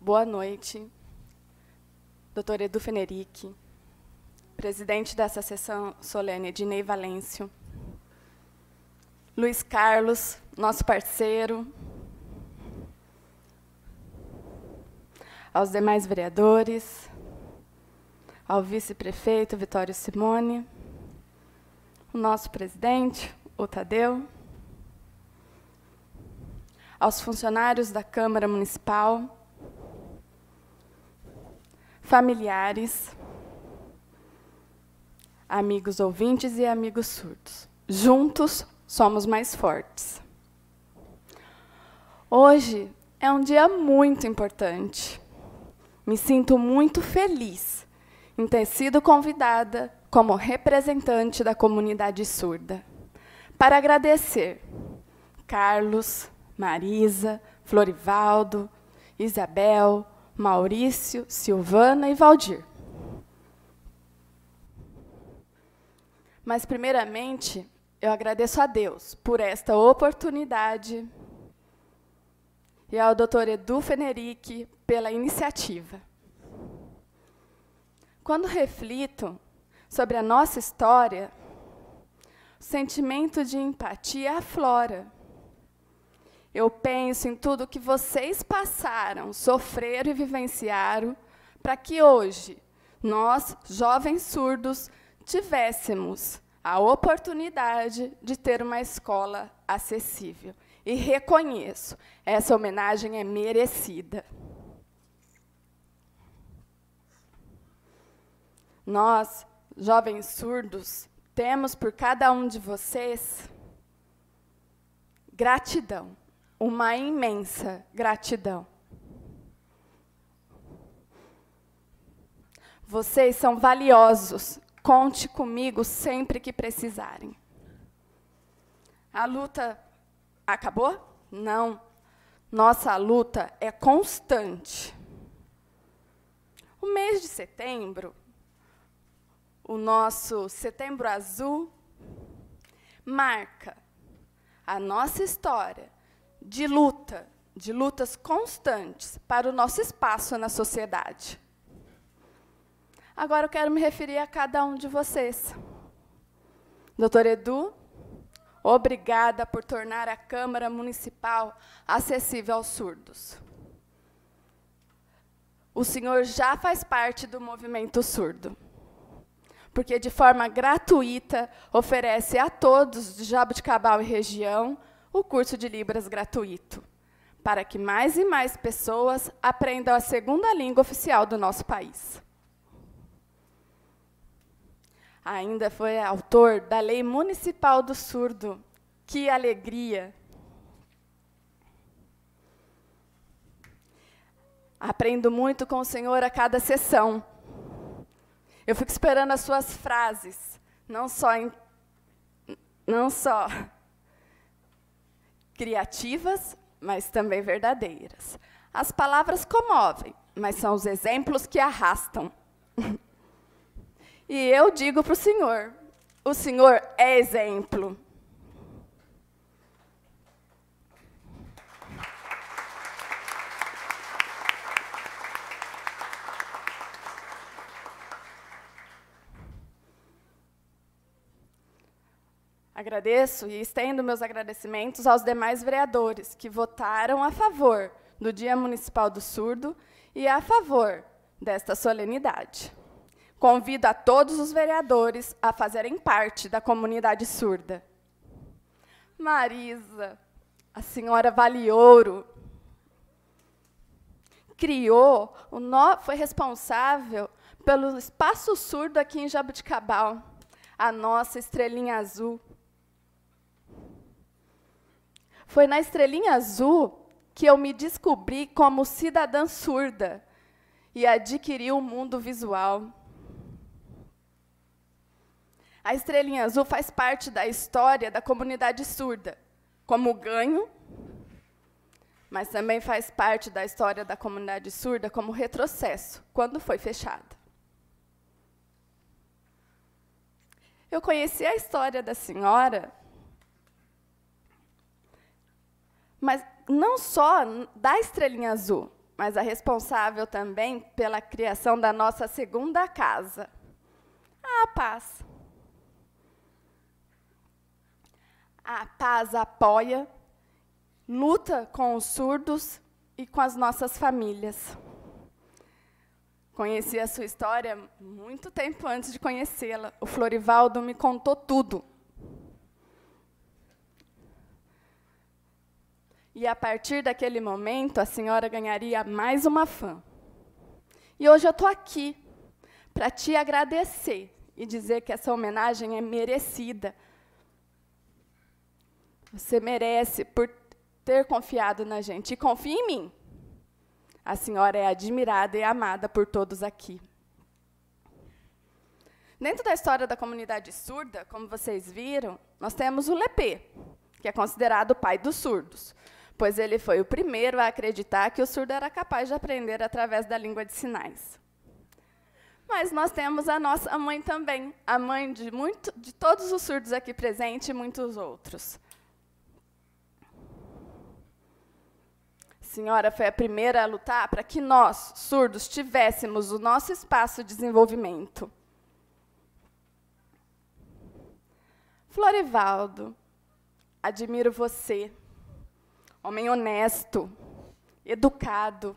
Boa noite, doutor Edu Fenerick, presidente dessa sessão solene, Ednei Valêncio, Luiz Carlos, nosso parceiro, aos demais vereadores, ao vice-prefeito Vitório Simone, o nosso presidente, o Tadeu, aos funcionários da Câmara Municipal, familiares, amigos ouvintes e amigos surdos. Juntos, somos mais fortes. Hoje é um dia muito importante. Me sinto muito feliz em ter sido convidada como representante da comunidade surda para agradecer Carlos, Marisa, Florivaldo, Isabel, Maurício, Silvana e Valdir. Mas, primeiramente, eu agradeço a Deus por esta oportunidade e ao Dr. Edu Fenerick pela iniciativa. Quando reflito sobre a nossa história, o sentimento de empatia aflora. Eu penso em tudo que vocês passaram, sofreram e vivenciaram, para que hoje, nós, jovens surdos, tivéssemos a oportunidade de ter uma escola acessível. E reconheço, essa homenagem é merecida. Nós, jovens surdos, temos por cada um de vocês gratidão. Uma imensa gratidão. Vocês são valiosos. Conte comigo sempre que precisarem. A luta acabou? Não. Nossa luta é constante. O mês de setembro, o nosso Setembro Azul, marca a nossa história de lutas constantes para o nosso espaço na sociedade. Agora eu quero me referir a cada um de vocês. Doutor Edu, obrigada por tornar a Câmara Municipal acessível aos surdos. O senhor já faz parte do movimento surdo, porque de forma gratuita oferece a todos de Jaboticabal e região o curso de Libras gratuito, para que mais e mais pessoas aprendam a segunda língua oficial do nosso país. Ainda foi autor da Lei Municipal do Surdo. Que alegria! Aprendo muito com o senhor a cada sessão. Eu fico esperando as suas frases, não só criativas, mas também verdadeiras. As palavras comovem, mas são os exemplos que arrastam. E eu digo para o senhor é exemplo. Agradeço e estendo meus agradecimentos aos demais vereadores que votaram a favor do Dia Municipal do Surdo e a favor desta solenidade. Convido a todos os vereadores a fazerem parte da comunidade surda. Marisa, a senhora vale ouro. Foi responsável pelo espaço surdo aqui em Jaboticabal, a nossa estrelinha azul. Foi na estrelinha azul que eu me descobri como cidadã surda e adquiri o mundo visual. A estrelinha azul faz parte da história da comunidade surda, como ganho, mas também faz parte da história da comunidade surda como retrocesso, quando foi fechada. Eu conheci a história da senhora, mas não só da estrelinha azul, mas a responsável também pela criação da nossa segunda casa, a Paz. A Paz apoia, luta com os surdos e com as nossas famílias. Conheci a sua história muito tempo antes de conhecê-la. O Florivaldo me contou tudo. E, a partir daquele momento, a senhora ganharia mais uma fã. E hoje eu estou aqui para te agradecer e dizer que essa homenagem é merecida. Você merece por ter confiado na gente. E confie em mim. A senhora é admirada e amada por todos aqui. Dentro da história da comunidade surda, como vocês viram, nós temos o Lepê, que é considerado o pai dos surdos, pois ele foi o primeiro a acreditar que o surdo era capaz de aprender através da língua de sinais. Mas nós temos a nossa mãe também, a mãe de todos os surdos aqui presentes e muitos outros. A senhora foi a primeira a lutar para que nós, surdos, tivéssemos o nosso espaço de desenvolvimento. Florivaldo, admiro você. Homem honesto, educado,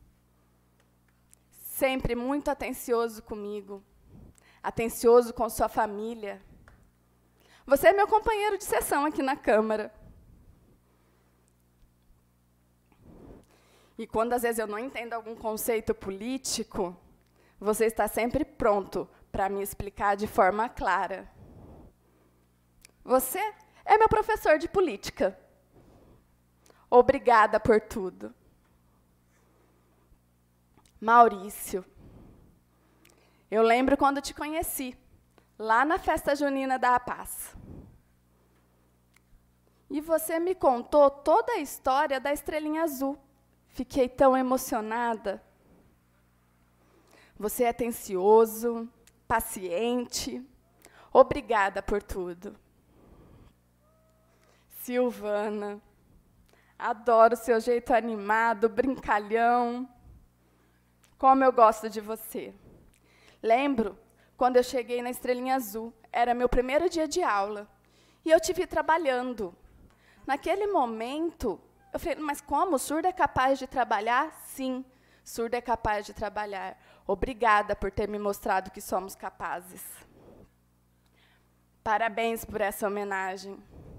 sempre muito atencioso comigo, atencioso com sua família. Você é meu companheiro de sessão aqui na Câmara. E quando, às vezes, eu não entendo algum conceito político, você está sempre pronto para me explicar de forma clara. Você é meu professor de política. Obrigada por tudo. Maurício, eu lembro quando te conheci, lá na festa junina da Paz. E você me contou toda a história da estrelinha azul. Fiquei tão emocionada. Você é atencioso, paciente. Obrigada por tudo. Silvana, adoro seu jeito animado, brincalhão. Como eu gosto de você. Lembro quando eu cheguei na Estrelinha Azul, era meu primeiro dia de aula, e eu te vi trabalhando. Naquele momento, eu falei, mas como? O surdo é capaz de trabalhar? Sim, surdo é capaz de trabalhar. Obrigada por ter me mostrado que somos capazes. Parabéns por essa homenagem.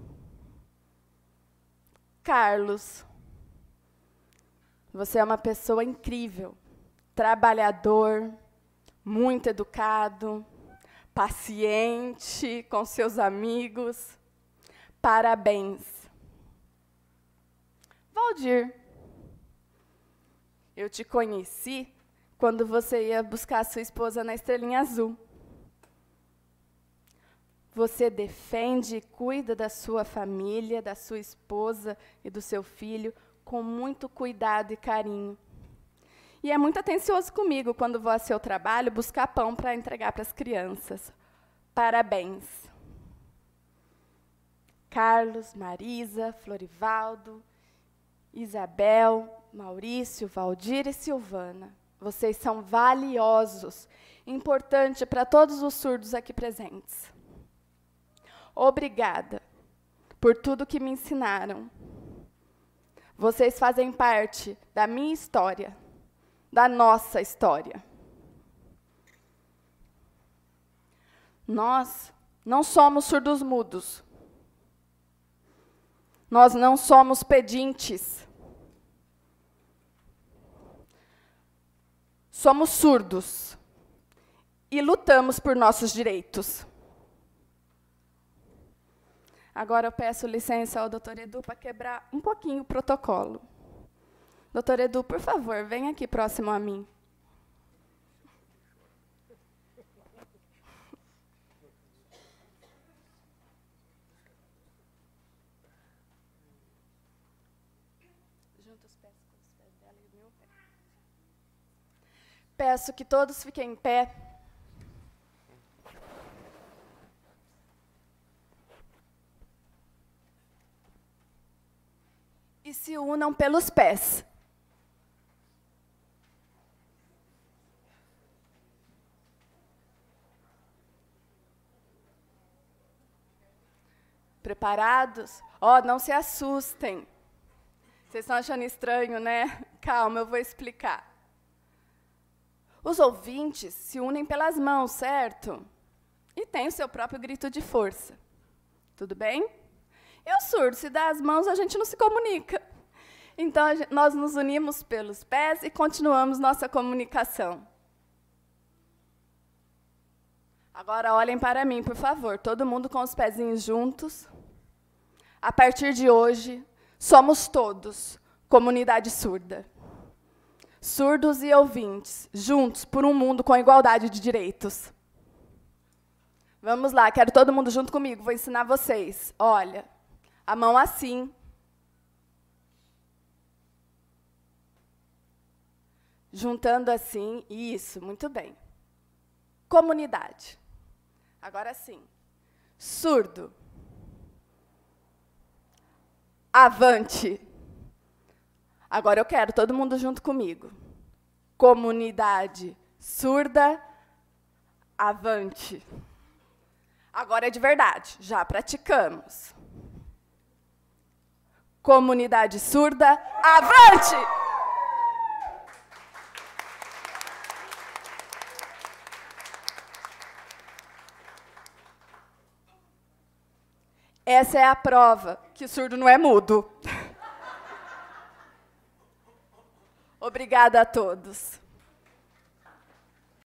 Carlos, você é uma pessoa incrível, trabalhador, muito educado, paciente com seus amigos. Parabéns. Valdir, eu te conheci quando você ia buscar sua esposa na Estrelinha Azul. Você defende e cuida da sua família, da sua esposa e do seu filho com muito cuidado e carinho. E é muito atencioso comigo quando vou ao seu trabalho buscar pão para entregar para as crianças. Parabéns. Carlos, Marisa, Florivaldo, Isabel, Maurício, Valdir e Silvana. Vocês são valiosos, importante para todos os surdos aqui presentes. Obrigada por tudo que me ensinaram. Vocês fazem parte da minha história, da nossa história. Nós não somos surdos mudos. Nós não somos pedintes. Somos surdos e lutamos por nossos direitos. Agora eu peço licença ao doutor Edu para quebrar um pouquinho o protocolo. Doutor Edu, por favor, venha aqui próximo a mim. Junta os pés com os pés dela e o meu pé. Peço que todos fiquem em pé. E se unam pelos pés. Preparados? Ó, não se assustem. Vocês estão achando estranho, né? Calma, eu vou explicar. Os ouvintes se unem pelas mãos, certo? E tem o seu próprio grito de força. Tudo bem? E o surdo, se dá as mãos, a gente não se comunica. Então, nós nos unimos pelos pés e continuamos nossa comunicação. Agora, olhem para mim, por favor. Todo mundo com os pezinhos juntos. A partir de hoje, somos todos comunidade surda. Surdos e ouvintes, juntos por um mundo com igualdade de direitos. Vamos lá, quero todo mundo junto comigo, vou ensinar vocês. Olha, a mão assim. Juntando assim, isso, muito bem. Comunidade. Agora sim. Surdo. Avante. Agora eu quero todo mundo junto comigo. Comunidade surda, avante. Agora é de verdade, já praticamos. Comunidade surda, avante! Essa é a prova que surdo não é mudo. Obrigada a todos.